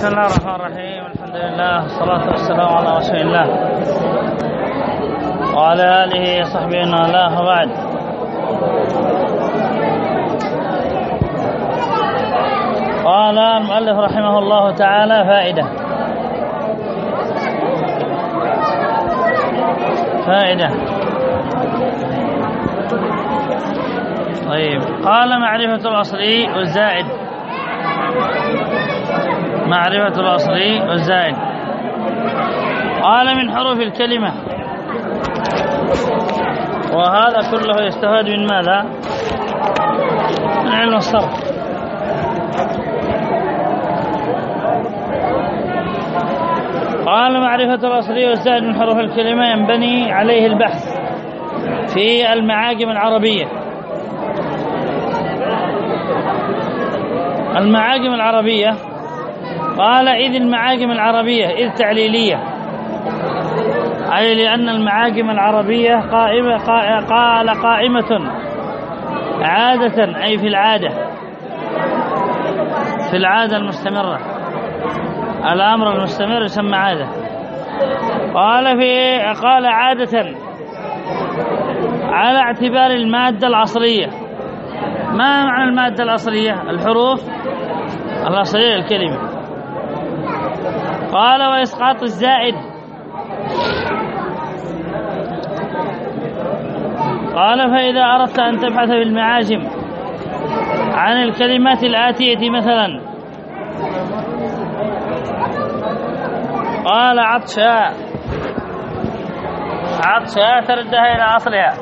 بسم الله الرحمن الرحيم. الحمد لله والصلاة والسلام على رسول الله وعلى آله وصحبه ومن والاه، وبعد. قال المؤلف رحمه الله تعالى: فائدة. طيب، قال: معرفة الأصلي والزائد. معرفة الأصلي والزائد. قال: من حروف الكلمة. وهذا كله يستفاد من ماذا؟ من علم الصرف. قال: معرفة الأصلي والزائد من حروف الكلمة ينبني عليه البحث في المعاجم العربية. المعاجم العربية، قال: إذ المعاجم العربية إذ تعليلية، أي لأن المعاجم العربية قائمة عادة، أي في العادة المستمرة. الأمر المستمر يسمى عادة. قال عادة على اعتبار المادة الأصلية. ما معنى المادة الأصلية؟ الحروف الأصلية للكلمة. قال: وإسقاط الزائد. قال: فإذا أردت أن تبحث في المعاجم عن الكلمات الآتية، مثلا قال: عطشا تردها إلى أصلها.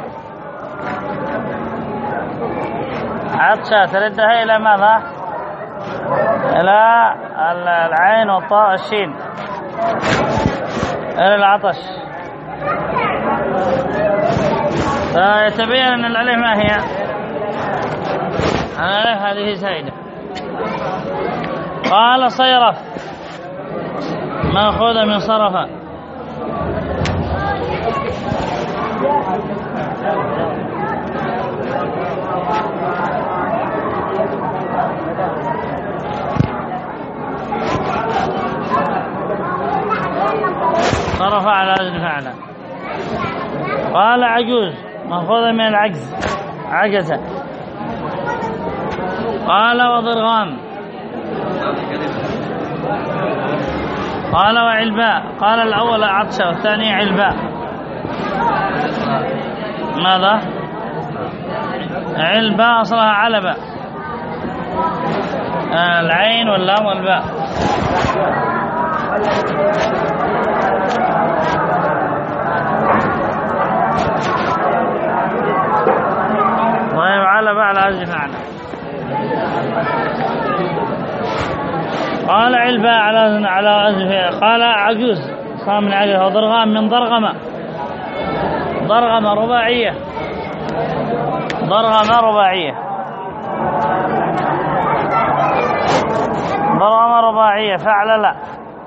عطشا تردها إلى ماذا؟ إلى العين والطاء والشين، إلى العطش. فيتبين أن الألف ما هي؟ الألف هذه زائدة. قال: صيرف مأخوذ من صرف. صرف على وزن فعل. قال: عجوز مأخوذ من العجز، عجز. قال: وضرغام. قال: وعلباء. قال: الأول عطشة والثاني علباء. ماذا؟ علباء أصلها علبة، العين واللام والباء. طيب، علبة على وزن فعل. قال: علباء على وزن فعل. قال: عجوز صار من عجوز. وضرغام من ضرغمة. ضرغمة رباعية. ضرغمة رباعية. ضرغمة رباعية. فعل لا.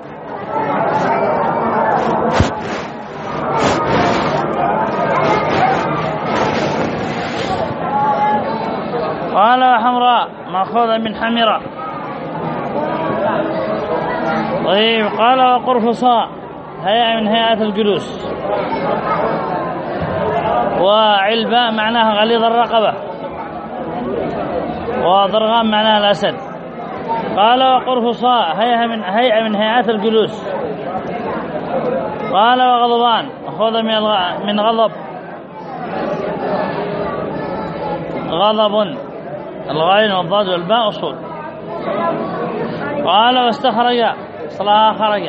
قال: وحمراء مأخوذة من حمراء. طيب. قال: وقرفصاء هيئة من هيئات الجلوس. وعلباء معناها غليظ الرقبة. وضرغام معناها الأسد. قال: وقرفصاء هيئة من هيئات الجلوس. قال: وغضبان مأخوذة من غضب. غضب، الغين والضاد والباء أصول. قال: واستخرج صلاها خرج.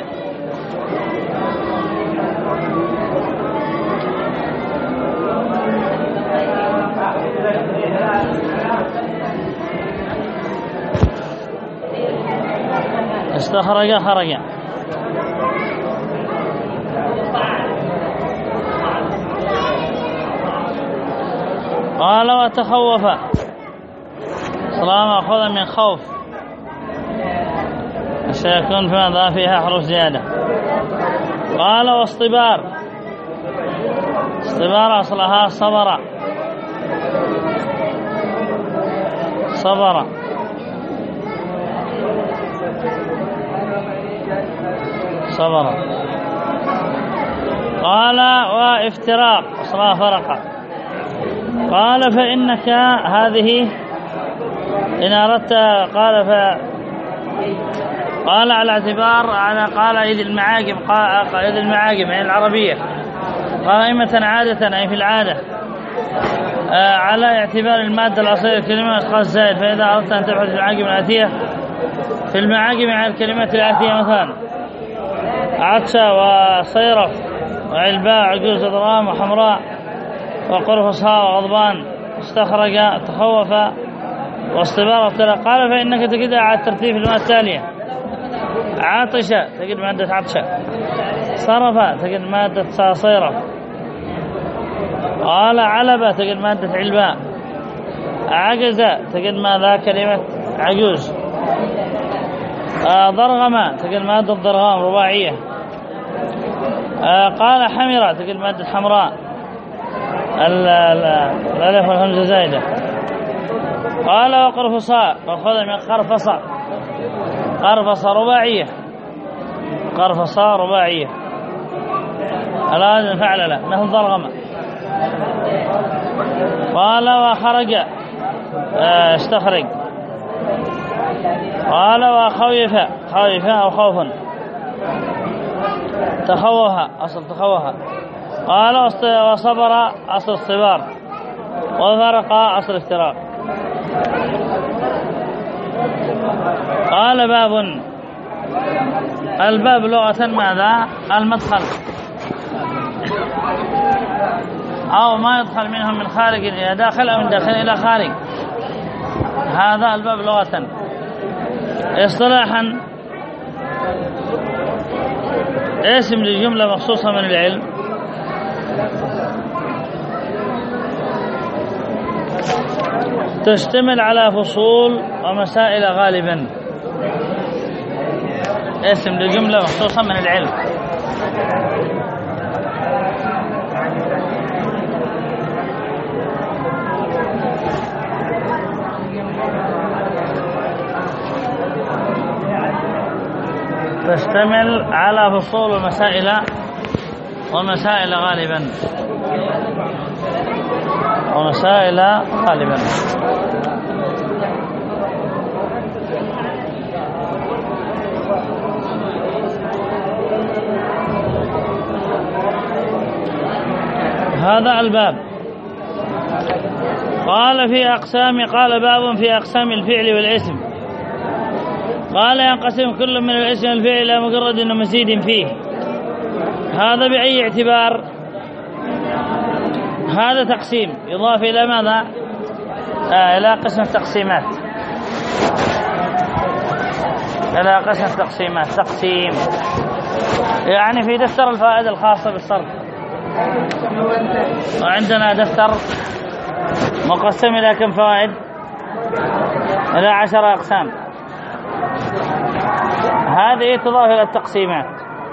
استخرج خرج. قال: وتخوف صلاة مأخوذة من خوف، سيكون فيها حروف زيادة. قال: واصطبار. اصطبار أصلها صبر. صبر. صبر. قال وافتراق أصلا فرق. قال فإنك هذه إن أردت قال على اعتبار قال إذ المعاجم يعني العربية قائمة عادة أي في العادة على اعتبار المادة الأصلية للكلمة أشخاص زائد. فإذا أردت أن تبحث في المعاجم الآتية في المعاجم عن الكلمات الآتية مثلا عطشة وصيرف وعلباء عجوز ضرام وحمراء وقرفصاء وغضبان استخرج تخوف واصطبار وافترق. قال فإنك تجدها على الترتيب الماء التالية: عاطشة تجد مادة عطشة، صرف تجد مادة صيرف، قال علبة تجد مادة علباء، عجز تجد ماذا كلمة عجوز، ضرغم تجد مادة ضرغام رباعية، قال حمرة تجد مادة حمراء الألف والهمزة زايدة. قال وقرفصاء وخذ من قرفصة، قرفصة رباعية، قرفصاء رباعية الآن فعل له مثل ضرغمة. قال وخرج استخرج. قال وخوف، خوف أو خوف، تخوها أصل تخوها. قال وصبر أصل الصبار، وفرق أصل افتراق. قال باب. الباب لغة ماذا؟ المدخل أو ما يدخل منهم من خارج إلى داخل أو من داخل إلى خارج، هذا الباب لغة. اصطلاحا اسم لجملة مخصوصة من العلم تشتمل على فصول ومسائل غالبا. اسم لجملة مخصوصة من العلم تشتمل على فصول ومسائل غالبا، ومسائل غالبا. هذا الباب. قال في أقسام، قال باب في أقسام الفعل والاسم. قال ينقسم كل من الاسم والفعل إلى مجرد ومزيد فيه. هذا بأي اعتبار؟ هذا تقسيم يضاف إلى ماذا؟ إلى قسم التقسيمات، إلى قسم التقسيمات. تقسيم يعني في دفتر الفائدة الخاصة بالصرف، وعندنا دفتر مقسم إلى كم فوائد؟ إلى 10 أقسام. هذه تضاف إلى التقسيمات.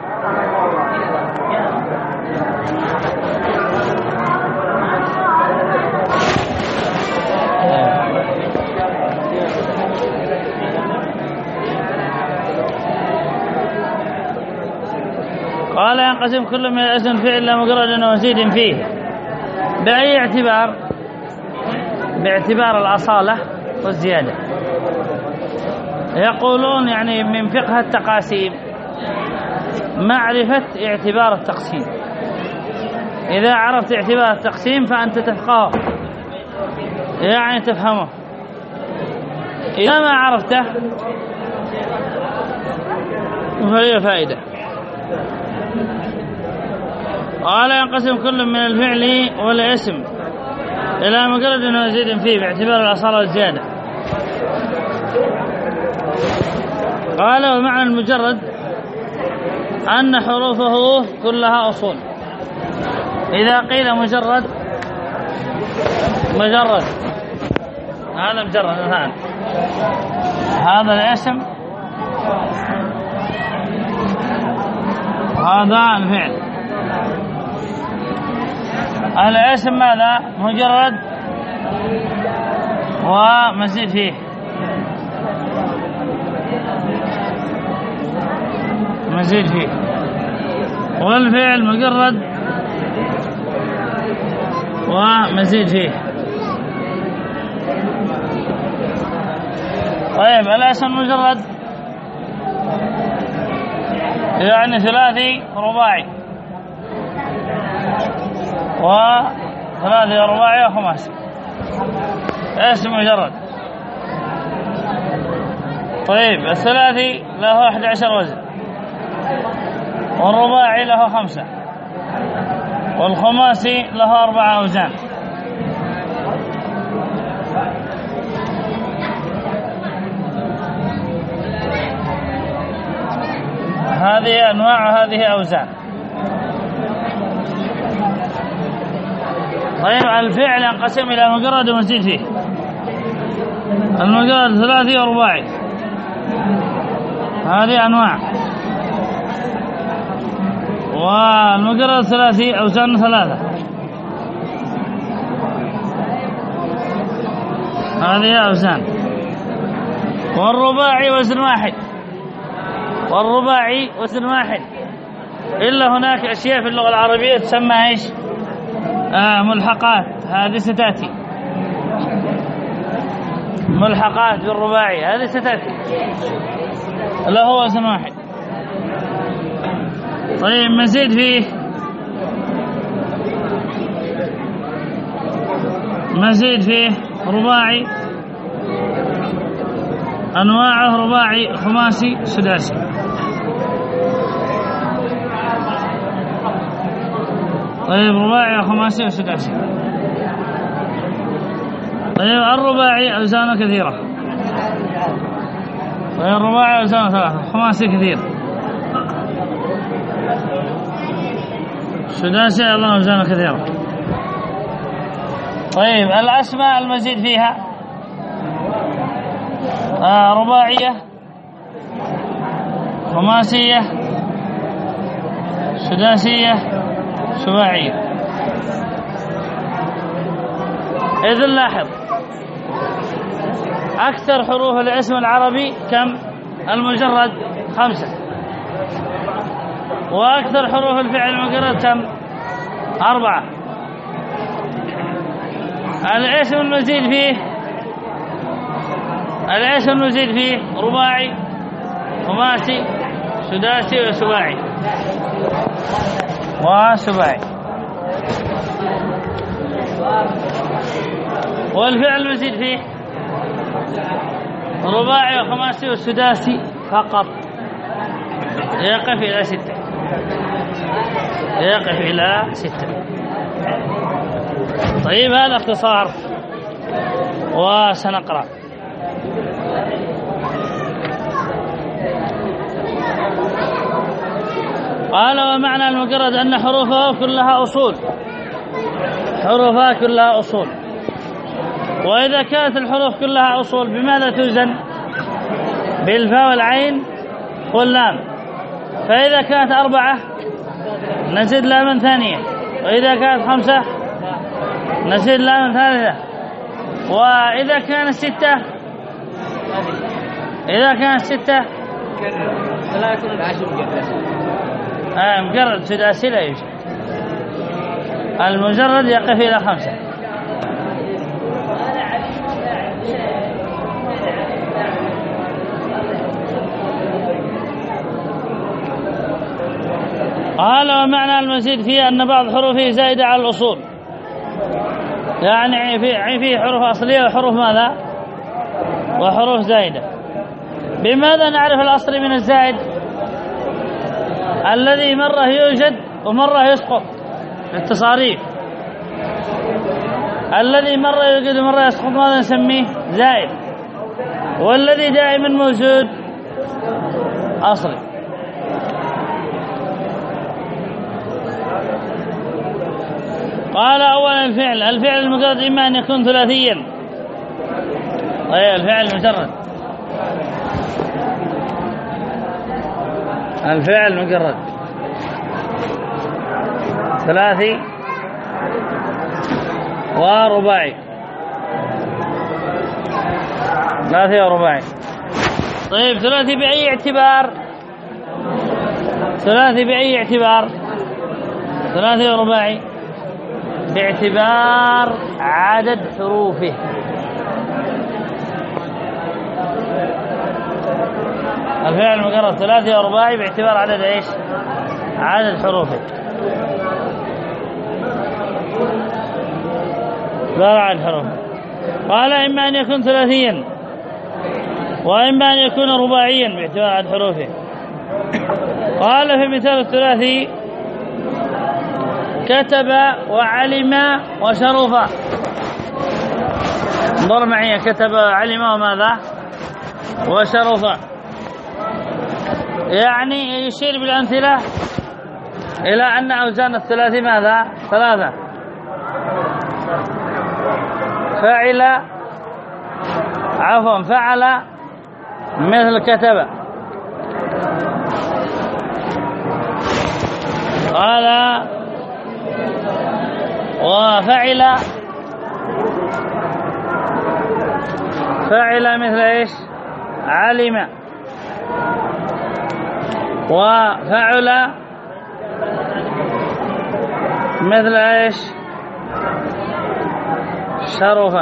قال ينقسم كل من الاسم فعل إلى مجرد ومزيد فيه. بأي اعتبار؟ باعتبار الأصالة والزيادة. يقولون يعني من فقه التقاسيم معرفة اعتبار التقسيم. إذا عرفت اعتبار التقسيم فأنت تفقهه، يعني تفهمه. إذا ما عرفته فهي فائدة. قال ينقسم كل من الفعل والاسم إلى مجرد ومزيد فيه باعتبار الأصالة والزيادة. قال ومعنى المجرد أن حروفه كلها أصول. إذا قيل مجرد هذا مجرد الآن، هذا الاسم، هذا الفعل. الاسم ماذا؟ مجرد ومزيد فيه، مزيد فيه. والفعل مجرد ومزيد فيه. طيب الاسم المجرد يعني ثلاثي رباعي وثلاثي رباعي وخماسي، اسم مجرد. طيب الثلاثي له 11 وزن، والرباعي له 5، والخماسي له 4 أوزان. هذه أنواع وهذه أوزان. طيب الفعل ينقسم إلى مجرد ومزيد فيه. المجرد ثلاثي ورباعي، هذه أنواع. والمجرد ثلاثي أوزان 3، هذه أوزان. والرباعي وزن واحد، والرباعي وزن واحد، إلا هناك أشياء في اللغة العربية تسمى إيش؟ ملحقات، هذه ستأتي. ملحقات بالرباعي هذه ستأتي، لا هو وزن واحد. طيب مزيد فيه، مزيد فيه رباعي، أنواعه رباعي خماسي سداسي. طيب رباعي خماسي وسداسي. طيب الرباعي أوزانه كثيرة. طيب الرباعي أوزانه 3، خماسي كثير، سداسي الله أوزانه كثيرة. طيب الأسماء المزيد فيها رباعية، خماسية، سداسية، سباعية. إذن لاحظ أكثر حروف الاسم العربي كم؟ المجرد 5. وأكثر حروف الفعل المجرد كم؟ 4. الاسم المزيد فيه، الاسم المزيد فيه رباعي، خماسي، سداسي وسباعي وسباعي. والفعل المزيد فيه رباعي وخماسي والسداسي فقط، يقف إلى 6، يقف إلى 6. طيب هذا اختصار وسنقرأ. قال ومعنى المجرد أن حروفه كلها أصول، حروفها كلها أصول. وإذا كانت الحروف كلها أصول بماذا توزن؟ بالفاء والعين واللام. فإذا كانت 4 نزيد لاما ثانية، وإذا كانت 5 نزيد لاما ثالثة، وإذا كانت 6 إذا كانت 6 لا يكون العشر مجرد سداسي لا يوجد، المجرد يقف إلى 5. قال ومعنى المزيد فيه أن بعض حروفه زائدة على الأصول، يعني في حروف أصلية وحروف ماذا؟ وحروف زائدة. بماذا نعرف الأصل من الزائد؟ الذي مرة يوجد ومرة يسقط في التصاريف. الذي مرة يوجد ومرة يسقط ماذا نسميه؟ زائد. والذي دائما موجود أصلي. قال أولا الفعل المجرد إما أن يكون ثلاثيا. الفعل المجرد، الفعل مجرد ثلاثي ورباعي، ثلاثي ورباعي. طيب ثلاثي بأي اعتبار؟ ثلاثي بأي اعتبار؟ ثلاثي ورباعي باعتبار عدد حروفه. الفعل المجرد ثلاثي ورباعي باعتبار عدد ايش؟ عدد حروفه. عدد حروفه. قال إما أن يكون ثلاثيا وإما أن يكون رباعيا باعتبار عدد حروفه. قال في مثال الثلاثي: كتب وعلم وشرف. انظر معي: كتب وعلم وماذا؟ وشرف. يعني يشير بالأمثلة إلى أن أوزان الثلاثي ماذا؟ ثلاثة: فعل مثل كتب. قال وفعل مثل ايش؟ علم. وفعل مثل ايش؟ شرف.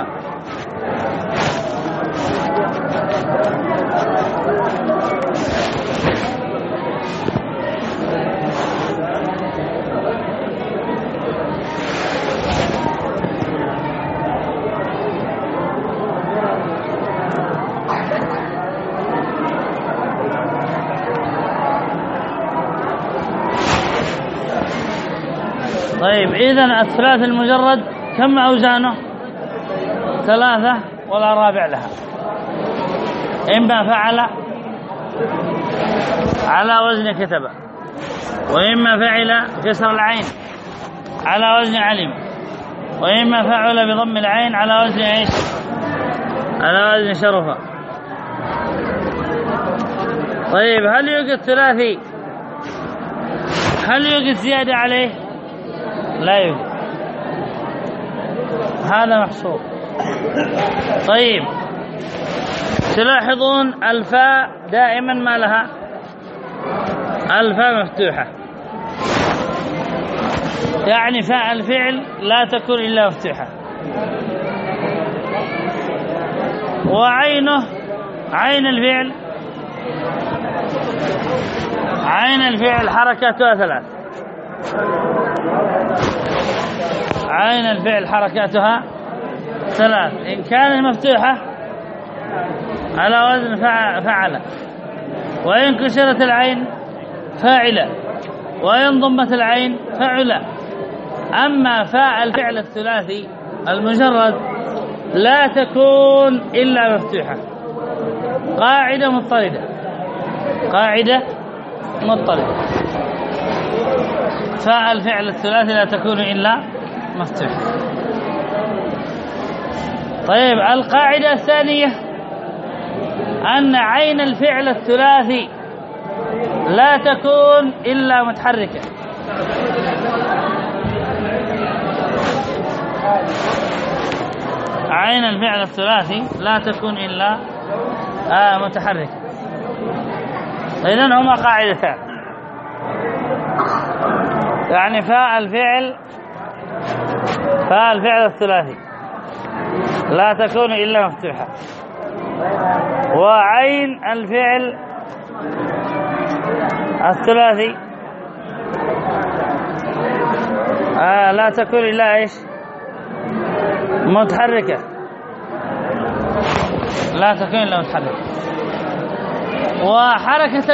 طيب، إذن الثلاث المجرد كم أوزانه؟ ثلاثة ولا رابع لها. إما فعل على وزن كتب، وإما فعل كسر العين على وزن علم، وإما فعل بضم العين على وزن ايش؟ على وزن شرف. طيب، هل يوجد ثلاثي؟ هل يوجد زيادة عليه؟ لا يوجد، هذا محصور. طيب، تلاحظون الفاء دائما ما لها؟ الفاء مفتوحة، يعني فاء الفعل لا تكون إلا مفتوحة. وعينه، عين الفعل حركاتها ثلاث. عين الفعل حركاتها ثلاث: إن كانت مفتوحة على وزن فعل، وإن كسرت العين فاعل، وإن ضمت العين فعل. أما فاء الفعل الثلاثي المجرد لا تكون إلا مفتوحة. قاعدة مضطردة. فاء الفعل الثلاثي لا تكون إلا مفتوحة. طيب، القاعدة الثانية أن عين الفعل الثلاثي لا تكون إلا متحركة. عين الفعل الثلاثي لا تكون إلا متحركة. إذن هما قاعدتان، يعني فاء الفعل الثلاثي لا تكون إلا مفتوحة، وعين الفعل الثلاثي لا تكون إلا إيش؟ متحركة. لا تكون إلا متحركة. وحركة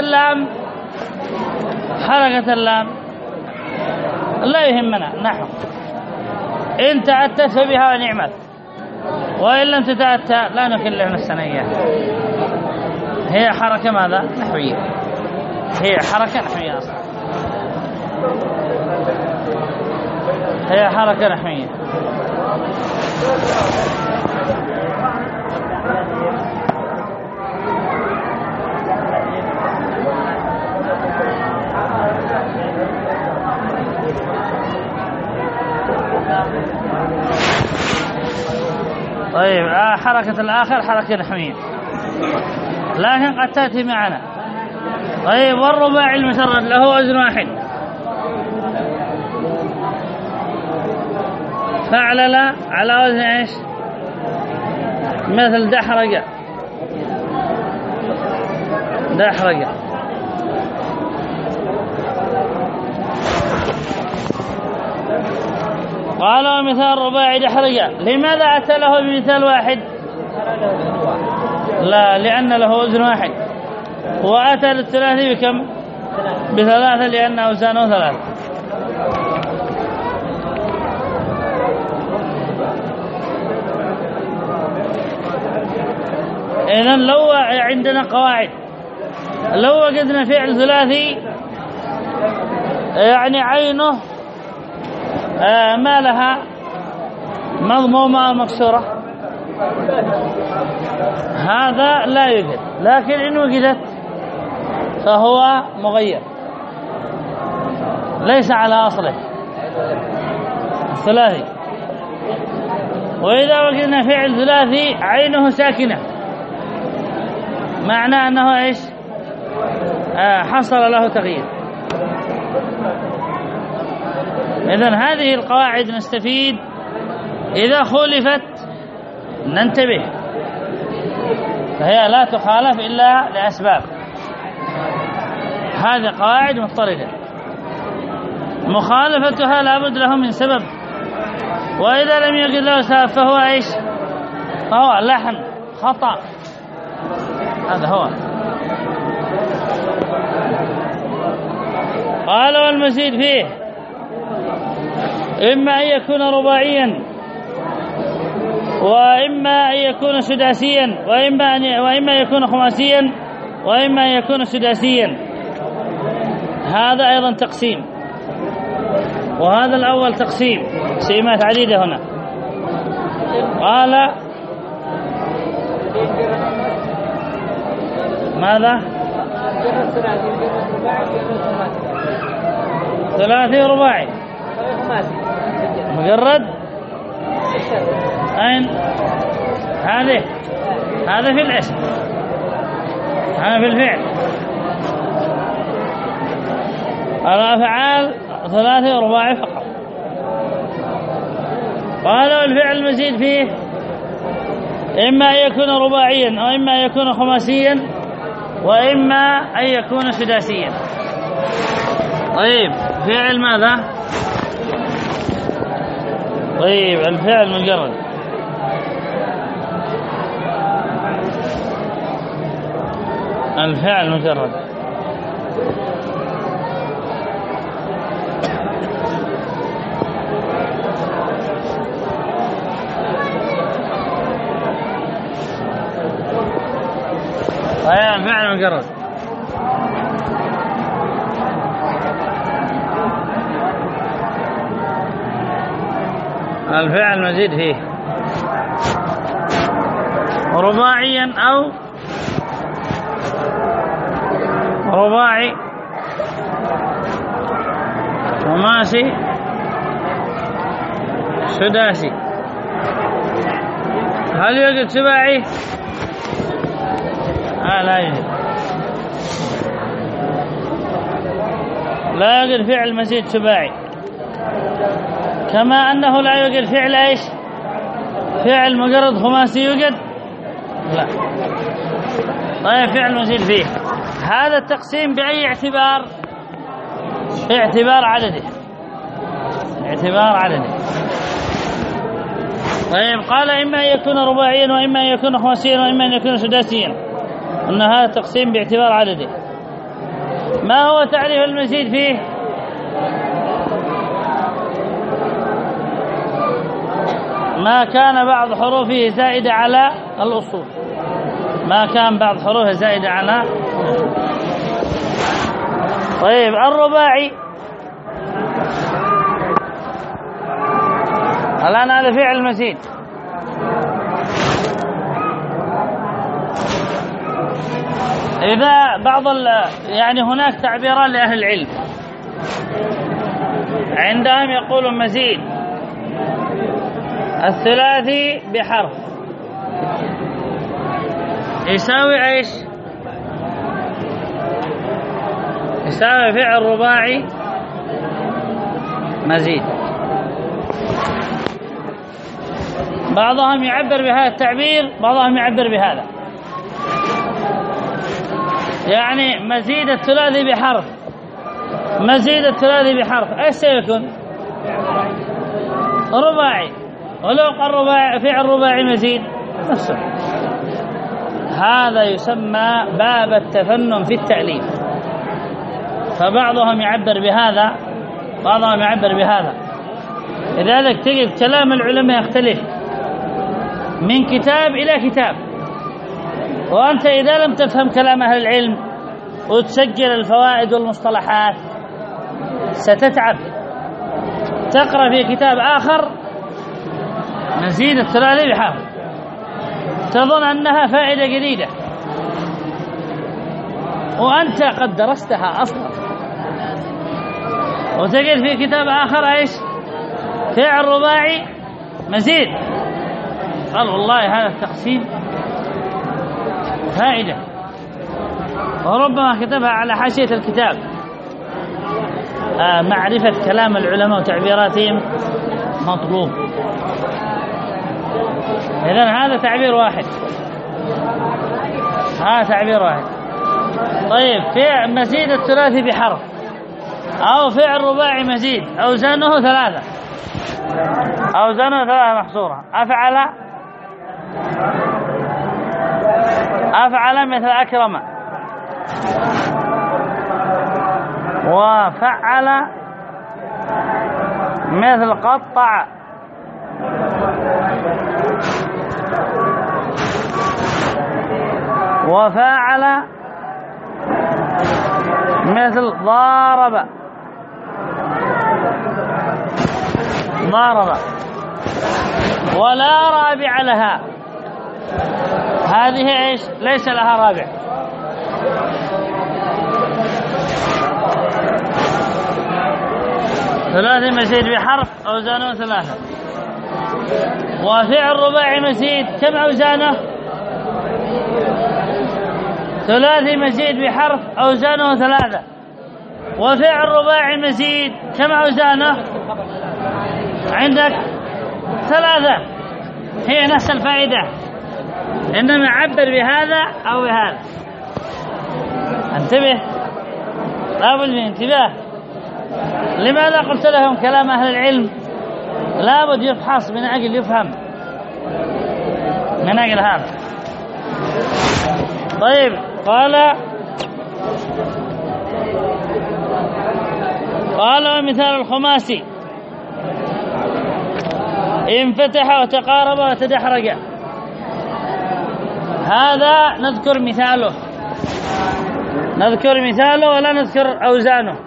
اللام لا يهمنا نحو، إن تأتت فبها ونعمت، وإن لم تتأتى لا نكلف نفسنا إياها. هي حركة ماذا؟ نحوية. هي حركة نحوية أصلا. هي حركة نحوية. طيب، حركة الآخر حركة نحوية، لكن قد تأتي معنا. طيب، والرباعي المجرد له وزن واحد. فعلل على وزن ايش؟ مثل دحرج. دحرج. قال مثال رباعي دحرج. لماذا أتى له بمثال واحد؟ لا، لأن له وزن واحد. وأتى للثلاثي بكم؟ بثلاثة، لأن أوزانه ثلاثة. إذن لو عندنا قواعد، لو وجدنا فعل ثلاثي يعني عينه ما لها مضمومة مكسورة، هذا لا يوجد. لكن إن وجدت فهو مغير ليس على أصله الثلاثي. وإذا وجدنا فعل ثلاثي عينه ساكنة، معنى أنه إيش؟ حصل له تغيير. إذن هذه القواعد نستفيد، إذا خولفت ننتبه، فهي لا تخالف إلا لأسباب. هذه قواعد مضطردة مخالفتها لابد له من سبب، وإذا لم يجد له سبب فهو إيش؟ فهو لحن خطأ. هذا هو. قال والمزيد فيه إما أن يكون رباعيا، وإما أن يكون سداسيا، وإما أن يكون خماسيا، وإما أن يكون سداسيا. هذا أيضا تقسيم، وهذا الأول تقسيم، تقسيمات عديدة هنا. قال ماذا؟ ثلاثي رباعي مجرد. أين هذا في الاسم، هذا في الفعل. الأفعال ثلاثي رباعي فقط. قال والفعل المزيد فيه إما أن يكون رباعيا، وإما أن يكون خماسيا، وإما أن يكون سداسيا. طيب فعل ماذا؟ طيب الفعل مجرد. الفعل مجرد. الفعل مجرد. الفعل مزيد فيه رباعيا أو رباعي، خماسي، سداسي. هل يوجد سباعي؟ لا يوجد. لا يوجد فعل مزيد سباعي، كما أنه لا يوجد فعل إيش؟ فعل مجرد خماسي يوجد؟ لا. طيب فعل مزيد فيه. هذا التقسيم بأي اعتبار؟ اعتبار عدده. اعتبار عدده. طيب قال إما أن يكون رباعيا، وإما أن يكون خماسيا، وإما أن يكون سداسيا. أن هذا التقسيم باعتبار عدده. ما هو تعريف المزيد فيه؟ ما كان بعض حروفه زائدة على الأصول. ما كان بعض حروفه زائدة على. طيب الرباعي الآن هذا فعل مزيد. إذا بعض يعني هناك تعبيران لأهل العلم عندهم يقولون مزيد الثلاثي بحرف يساوي ايش؟ يساوي فعل رباعي مزيد. بعضهم يعبر بهذا التعبير، بعضهم يعبر بهذا، يعني مزيد الثلاثي بحرف، مزيد الثلاثي بحرف ايش سيكون؟ رباعي. ولو قال رباعي فعل رباعي مزيد نفسه. هذا يسمى باب التفنن في التأليف. فبعضهم يعبر بهذا، بعضهم يعبر بهذا. لذلك تجد كلام العلماء يختلف من كتاب إلى كتاب، وأنت إذا لم تفهم كلام أهل العلم وتسجل الفوائد والمصطلحات ستتعب. تقرأ في كتاب آخر مزيد الثلاثي بحرف تظن أنها فائدة جديدة وأنت قد درستها أصلا، وتجد في كتاب آخر إيش؟ فعل رباعي مزيد. قال والله هذا التقسيم فائدة، وربما كتبها على حاشية الكتاب. معرفة كلام العلماء وتعبيراتهم مطلوب. إذن هذا تعبير واحد، هذا تعبير واحد. طيب في مزيد الثلاثي بحرف أو فعل رباعي مزيد أوزانه ثلاثة، أوزانه ثلاثة محصورة. أفعل مثل أكرم، وفعل مثل قطع، وفاعل مثل ضارب، ضارب. ولا رابع لها، هذه ايش؟ ليس لها رابع. ثلاثي مزيد بحرف أوزانه ثلاثة. وفعل رباعي مزيد كم أوزانه؟ ثلاثي مزيد بحرف أوزانه ثلاثة. وفعل رباعي مزيد كم أوزانه؟ عندك ثلاثة. هي نفس الفائدة، إنما عبر بهذا أو بهذا. انتبه، لابد من انتباه. لماذا قلت لهم كلام أهل العلم لابد يفحص من أجل يفهم، من أجل هذا. طيب قال ومثال الخماسي انفتح وتقارب وتدحرج. هذا نذكر مثاله، نذكر مثاله ولا نذكر أوزانه.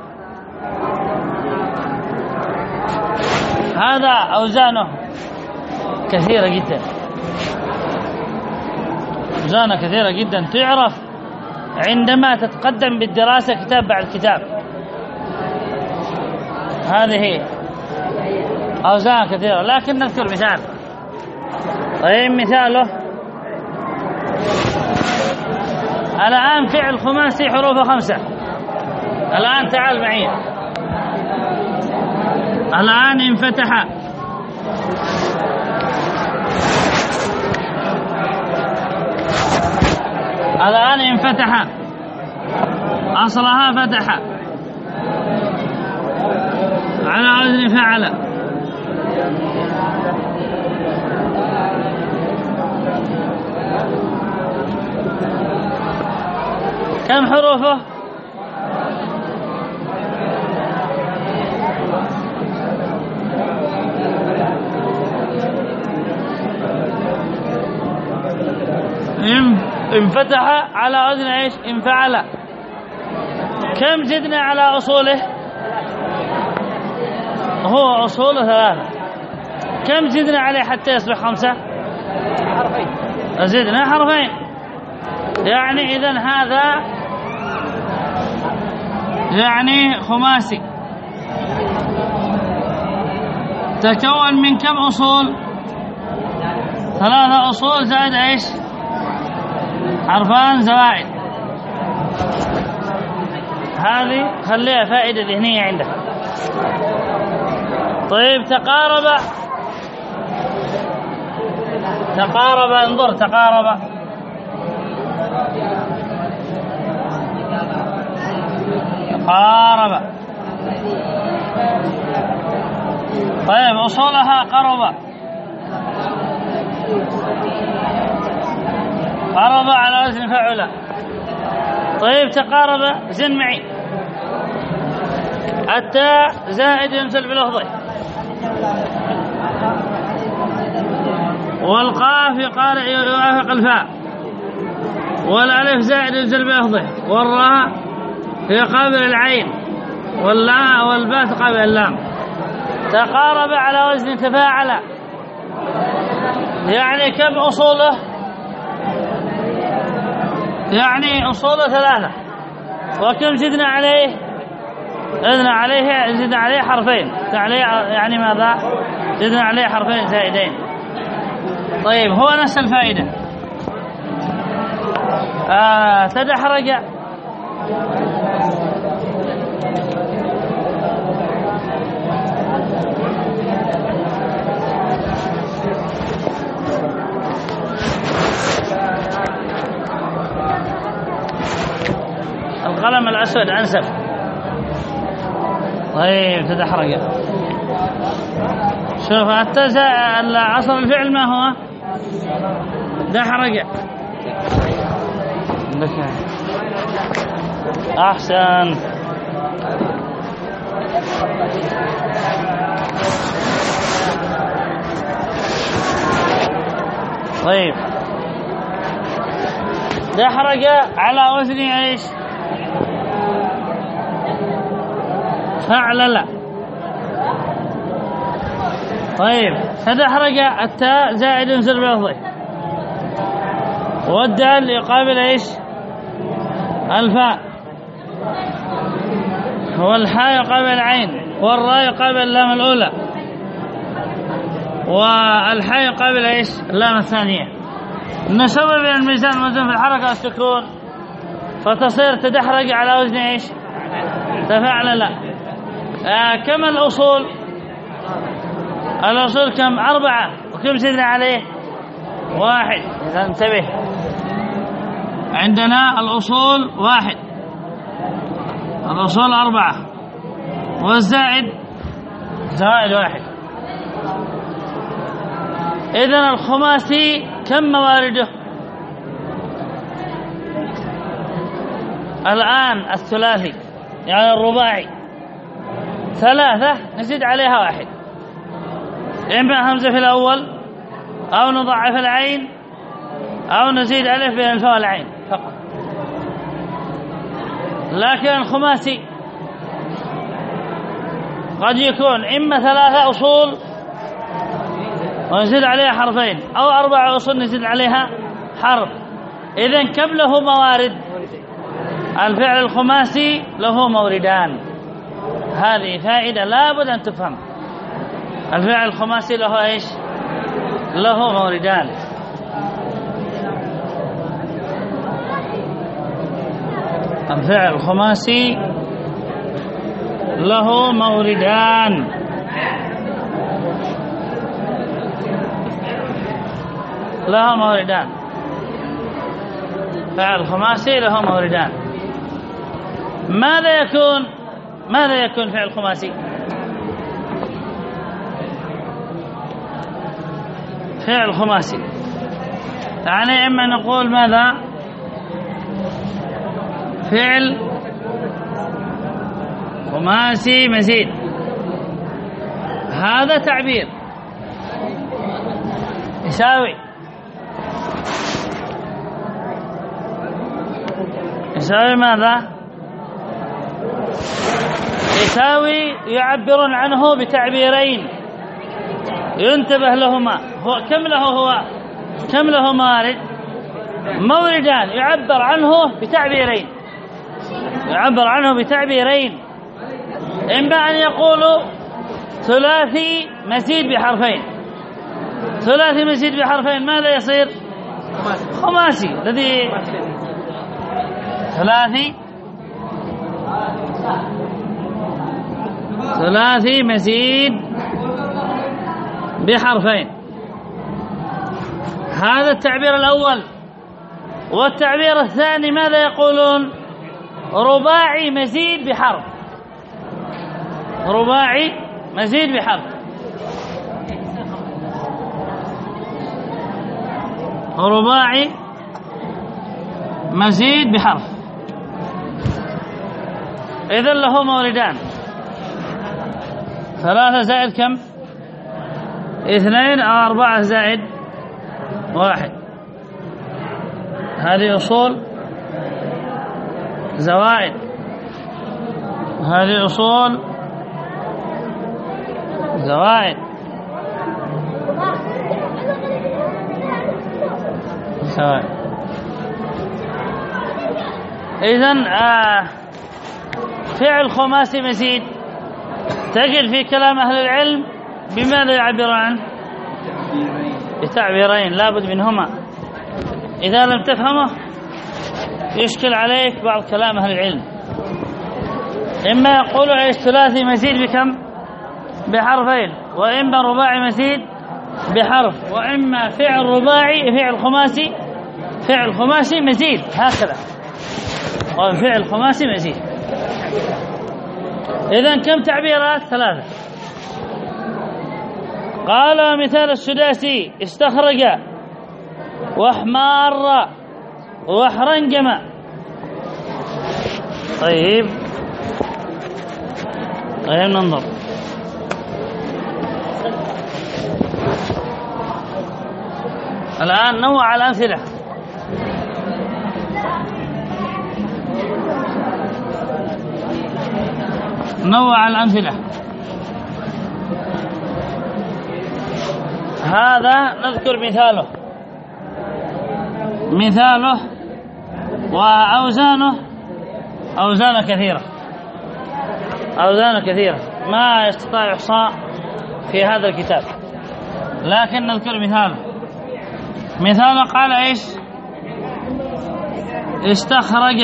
هذا أوزانه كثيرة جدا، أوزانه كثيرة جدا، تعرف عندما تتقدم بالدراسة كتاب بعد كتاب. هذه أوزان كثيرة، لكن نذكر مثال. طيب مثاله الآن فعل خماسي حروفه 5. الآن تعال معي. الآن انفتح، الآن انفتح أصلها فتح على وزن فعل. كم حروفه؟ انفتح على وزن ايش؟ انفعل. كم زدنا على أصوله؟ هو أصوله 3. كم زدنا عليه حتى يصبح 5؟ حرفين. زدنا حرفين. يعني إذن هذا يعني خماسي تكون من كم أصول؟ 3 أصول زائد ايش؟ حرفان زوائد. هذه خليها فائدة ذهنية عندك. طيب تقارب تقارب، انظر تقارب. تقارب. طيب أصولها قرب. قرب على وزن فعل. طيب تقارب زن معي. التاء زائد ينزل بلفظه، والقاف يوافق الفاء، والالف زائد ينزل بلفظه، والراء في قابل العين، والباء تقابل اللام. تقارب على وزن تفاعل. يعني كم أصوله؟ يعني أصوله 3. وكم زدنا عليه؟ زدنا عليه حرفين. يعني ماذا؟ زدنا عليه حرفين زائدين. طيب هو نفس الفائدة. تدحرج. القلم الأسود أنسف. طيب تدحرج. شوف أصل الفعل ما هو؟ دحرج. أحسن. طيب دحرج على وزن ايش؟ فعلل. طيب تدحرج التاء زائد ينزل بلفظه، والدال يقابل ايش؟ الفاء، والحاء يقابل العين، والراء يقابل اللام الأولى، والحاء يقابل ايش؟ اللام الثانية. نسوي بين الميزان والوزن في الحركة والسكون، فتصير تدحرج على وزن ايش؟ تفعلل. كم الأصول؟ الأصول كم؟ 4. وكم زدنا عليه؟ 1. إذا انتبه، عندنا الأصول 1، الأصول 4، والزائد زائد 1. إذن الخماسي كم موارده؟ الآن الثلاثي يعني الرباعي 3، نزيد عليها 1، إما همزة في الأول، أو نضعف العين، أو نزيد ألف بين الفاء والعين فقط. لكن الخماسي قد يكون إما 3 أصول ونزيد عليها حرفين، أو 4 أصول نزيد عليها حرف. إذن كم له موارد؟ الفعل الخماسي له موردان. هذه فائدة لابد أن تفهم. الفعل الخماسي له إيش؟ له موردان. الفعل الخماسي له موردان. له موردان. فعل خماسي له موردان. ماذا يكون فعل خماسي؟ فعل خماسي يعني إما نقول ماذا؟ فعل خماسي مزيد. هذا تعبير يساوي ماذا؟ يساوي يعبرون عنه بتعبيرين ينتبه لهما. كم له موارد؟ موردان يعبر عنه بتعبيرين. إما أن يقولوا ثلاثي مزيد بحرفين. ثلاثي مزيد بحرفين ماذا يصير؟ خماسي. الذي ثلاثي مزيد بحرفين. هذا التعبير الأول. والتعبير الثاني ماذا يقولون؟ رباعي مزيد بحرف، رباعي مزيد بحرف، رباعي مزيد بحرف. إذن له موردان، 3 زائد كم؟ 2 أو 4 زائد 1. هذه أصول زوائد، هذه أصول زوائد. إذن فعل خماسي مزيد تجد في كلام أهل العلم بماذا يعبر عنه؟ بتعبيرين لابد منهما. إذا لم تفهمه يشكل عليك بعض كلام أهل العلم. إما يقولوا إيش ثلاثي مزيد بكم؟ بحرفين، وإما رباعي مزيد بحرف، وإما فعل رباعي فعل خماسي مزيد، هكذا فعل خماسي مزيد. إذن كم تعبيرات؟ 3. قال مثال السداسي: استخرج واحمار واحرنجم. طيب ننظر. الآن نوع الأمثلة. نوع الأمثلة. هذا نذكر مثاله وأوزانه أوزان كثيرة ما يستطيع إحصاء في هذا الكتاب، لكن نذكر مثاله. قال إيش؟ استخرج.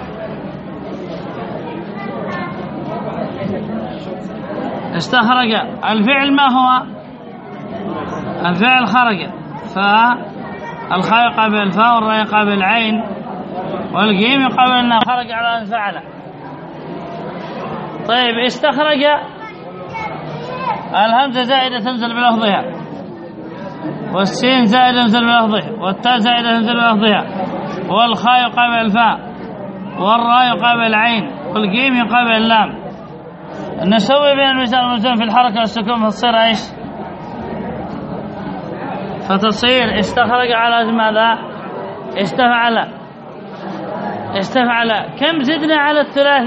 الفعل ما هو؟ الفعل خرج، فالخاء قبل الفاء والراء قبل العين والجيم قبل الناء، خرج على أن فعل. طيب استخرج، الهمزة زائدة تنزل بلفظها، والسين زائدة تنزل بلفظها، والتاء زائدة تنزل بلفظها، والخاء قبل الفاء والراء قبل العين والجيم قبل اللام. نسوي بين الميزان والميزان في الحركة والسكون فتصير ايش؟ فتصير استخرج على ماذا؟ استفعل. كم زدنا على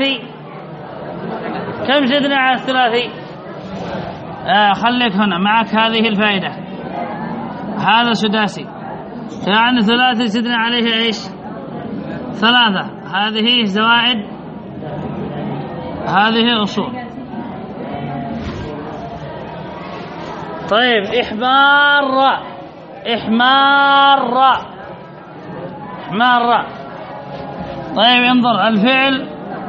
الثلاثي؟ خليك هنا معك هذه الفائدة. هذا سداسي، يعني ثلاثي زدنا عليه ايش؟ 3. هذه زوائد، هذه أصول. طيب إحمار. طيب انظر، الفعل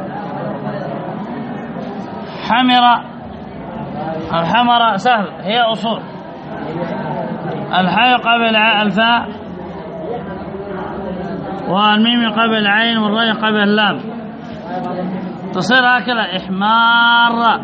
الحمر سهل، هي أصول. الحاء قبل الفاء، والميم قبل العين، والراء قبل اللام، تصير هكذا إحمار.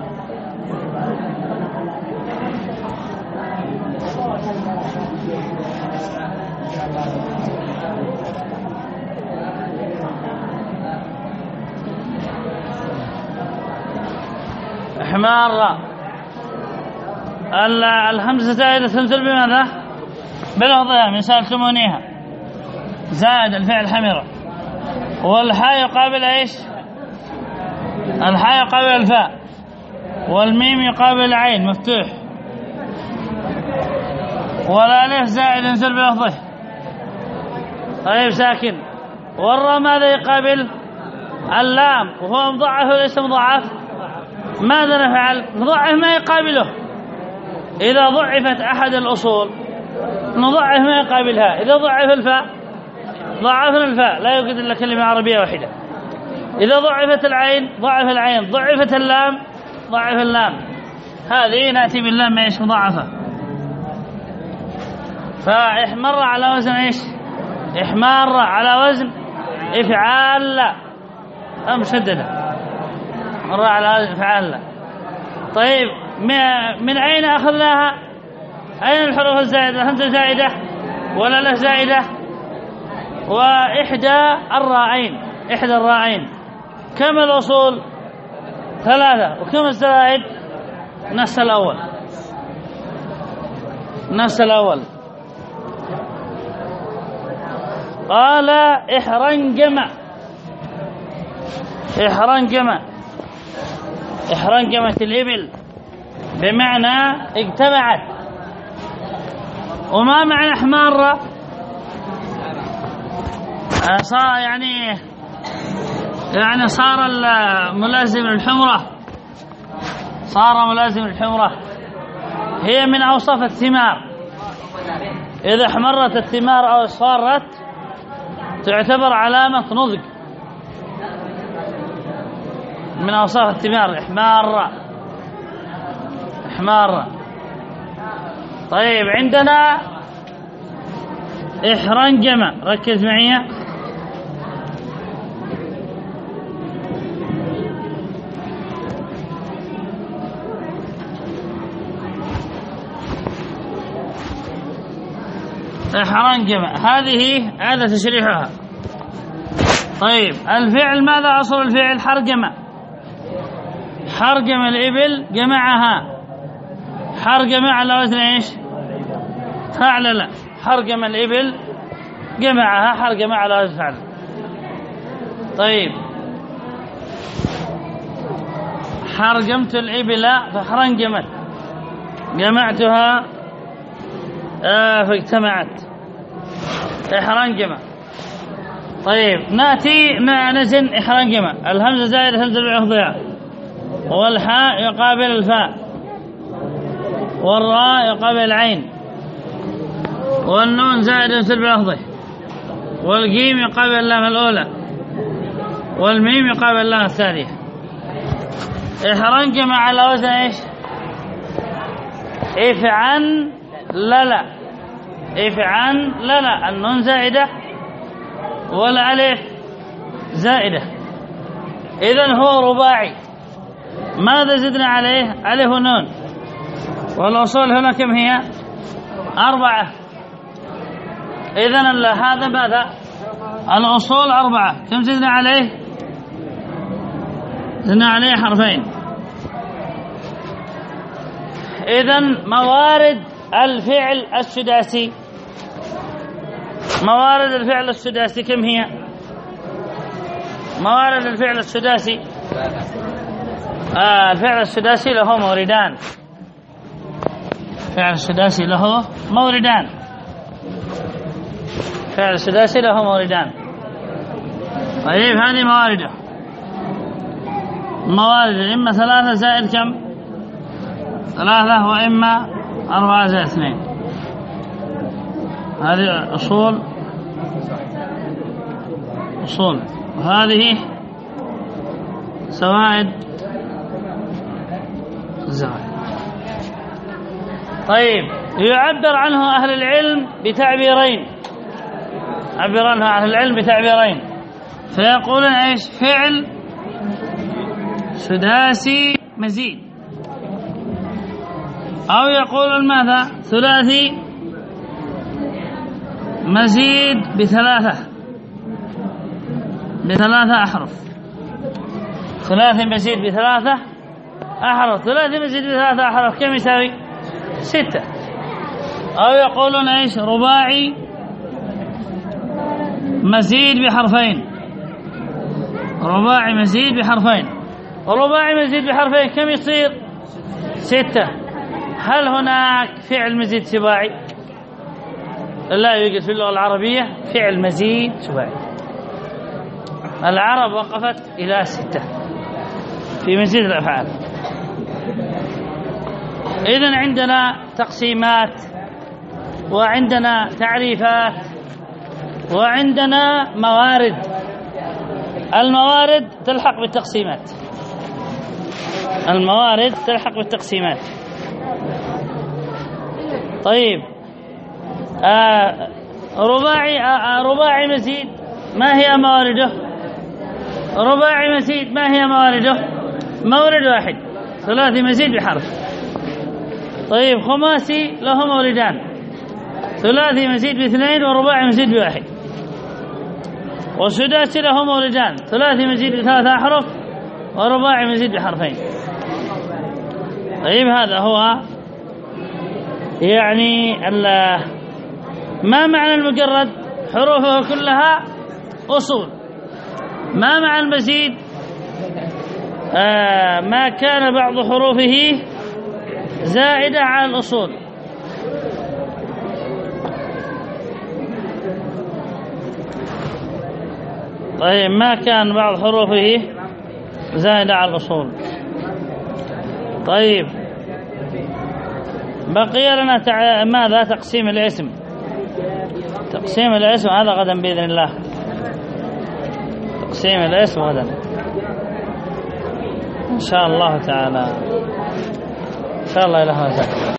الهمزة زائدة تنزل بماذا؟ بلفظها، مثال تمونيها زائد الفعل حمرة. والحاء يقابل ايش؟ الحاء يقابل الفاء، والميم يقابل العين مفتوح، والالف زائد ينزل بلفظه. طيب ساكن. والراء ماذا يقابل؟ اللام، وهو مضاعف وليس مضاعف. ماذا نفعل؟ نضعف ما يقابله. إذا ضعفت أحد الأصول نضعف ما يقابلها. إذا ضعف الفاء ضعفنا الفاء، لا يوجد إلا كلمة عربية واحدة. إذا ضعفت العين ضعف العين، ضعفت اللام ضعف اللام. هذه نأتي باللام ايش؟ مضاعفة. فاحمر على وزن ايش؟ احمار على وزن افعال مشددة، مر على وزن افعال. طيب من أين أخذناها؟ أين الحروف الزائدة؟ الهمزة زائدة ولا له زائدة؟ وإحدى الراءين، إحدى الراءين. كم الأصول؟ 3. وكم الزائد؟ نفس الأول، نفس الأول. قال إحرنجم، إحرنجم، إحرنجمت الإبل بمعنى اجتمعت. وما معنى حمارة؟ صار يعني صار ملازم الحمرة، صار ملازم الحمرة. هي من أوصاف الثمار، إذا احمرت الثمار أو اصفرت تعتبر علامة نضج، من أوصاف الثمار إحمار، إحمار. طيب عندنا إحرنجم، ركز معي. إحرنجم هذا تشريحها. طيب الفعل ماذا أصل الفعل؟ حرجم، حرجم الإبل جمعها، حرجم على وزن ايش؟ فعل. حرجم الإبل جمعها، حرجم على وزن فعل. طيب حرجمت الإبل فحرنجمت، جمعتها فاجتمعت، إحرنجم. طيب نأتي مع نزن إحرنجم، الهمزة زائدة همزة بعضها، والحاء يقابل الفاء، والراء يقابل العين، والنون زائدة همزة بعضها، والجيم يقابل اللام الأولى، والميم يقابل اللام الثانية. إحرنجم على وزن ايش؟ افعن للا، افعن للا، النون زائدة والألف زائدة، إذن هو رباعي. ماذا زدنا عليه؟ ألف ونون، والأصول هنا كم هي؟ 4. إذن هذا ماذا؟ الأصول 4. كم زدنا عليه؟ زدنا عليه حرفين. إذن موارد الفعل السداسي، موارد الفعل السداسي كم هي؟ موارد الفعل السداسي، الفعل السداسي له موردان، الفعل السداسي له موردان، الفعل السداسي له موردان. طيب هذه موارده، موارد إما 3 زائد كم؟ 3، وإما 4 زائد 2. هذه أصول، أصول، وهذه زوائد، زوائد. طيب يعبر عنه أهل العلم بتعبيرين، يعبر عنه أهل العلم بتعبيرين، فيقولون ايش؟ فعل سداسي مزيد، أو يقولون ماذا؟ ثلاثي مزيد بثلاثة أحرف، ثلاثي مزيد ب3 أحرف، ثلاثي مزيد ب3 أحرف كم يساوي؟ 6. أو يقولون ايش؟ رباعي مزيد بحرفين، رباعي مزيد بحرفين، ورباعي مزيد بحرفين كم يصير؟ 6. هل هناك فعل مزيد سباعي؟ لا يوجد في اللغة العربية فعل مزيد سباعي. العرب وقفت إلى 6 في مزيد الأفعال. إذن عندنا تقسيمات، وعندنا تعريفات، وعندنا موارد. الموارد تلحق بالتقسيمات، الموارد تلحق بالتقسيمات. طيب رباعي مزيد ما هي موارده؟ رباعي مزيد ما هي موارده؟ مورد واحد. ثلاثي مزيد بحرف. طيب خماسي له موردان، ثلاثي مزيد باثنين ورباعي مزيد بواحد. والسداسي له موردان، ثلاثي مزيد بثلاث أحرف ورباعي مزيد بحرفين. طيب هذا هو يعني ما معنى المجرد؟ حروفه كلها أصول. ما معنى المزيد؟ ما كان بعض حروفه زائدة على الأصول. طيب ما كان بعض حروفه زائدة على الأصول. طيب بقي لنا ماذا؟ تقسيم الاسم. تقسيم الاسم هذا غدا بإذن الله. تقسيم الاسم غدا إن شاء الله تعالى. إن شاء الله إلى هذا.